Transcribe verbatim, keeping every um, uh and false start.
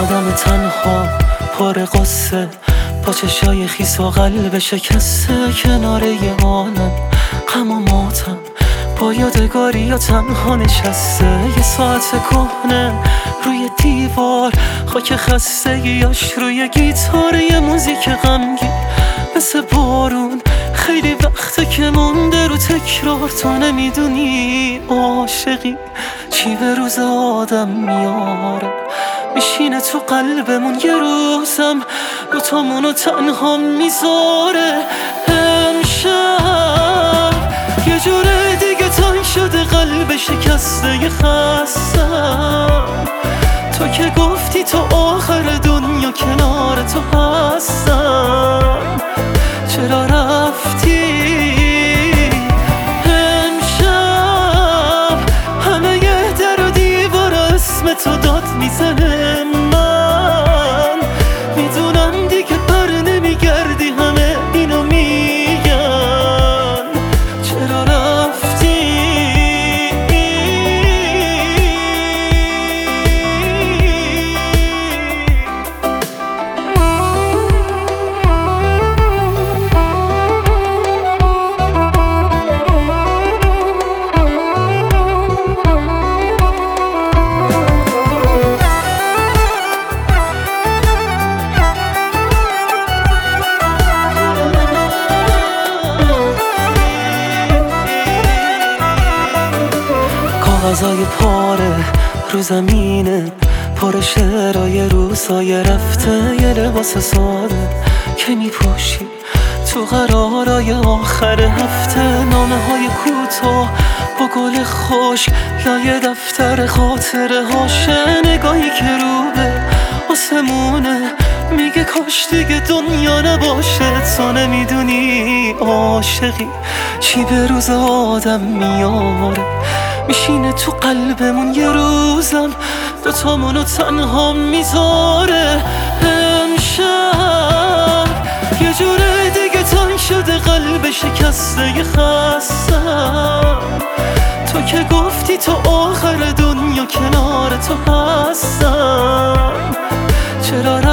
آدم تنها پر قصه با چشای خیس و قلب شکسته کنار یه عالم غم و ماتم با یادگاری یا تنها نشسته یه ساعت کهنه روی دیوار خاک خستگیاش روی گیتار یه موزیک غمگین مثل بارون خیلی وقته که مونده رو تکرار تو نمیدونی عاشقی چی به روز آدم میاره میشینه تو قلبمون یه روزم دوتامونو تنها میذاره امشب یه جوره دیگه تنگ شده قلب شکسته یه خستم تو که گفتی تا آخر دنیا کنار تو هستم چرا رفتی امشب همه یه در و دیوار اسم تو داد میزنه من میدونم دیگه بر نمیگردی همه اینو میگن چرا رفتی کاغذای پاره رو زمینه پر شعرهای روزای رفته یه لباس ساده که میپوشی تو قرارای آخر هفته نامه های کوتاه با گل خوش یا یه دفتر خاطره هاشه نگاهی که رو به آسمونه میگه کاش دیگه دنیا نباشه تو نمیدونی عاشقی چی به روز آدم میاره میشینه تو قلبمون یه روزم دوتامونو تنها میذاره امشب یه جوره دیگه تنگ شده قلب شکسته یه خستم تو که گفتی تا آخر دنیا کنار تو هستم چرا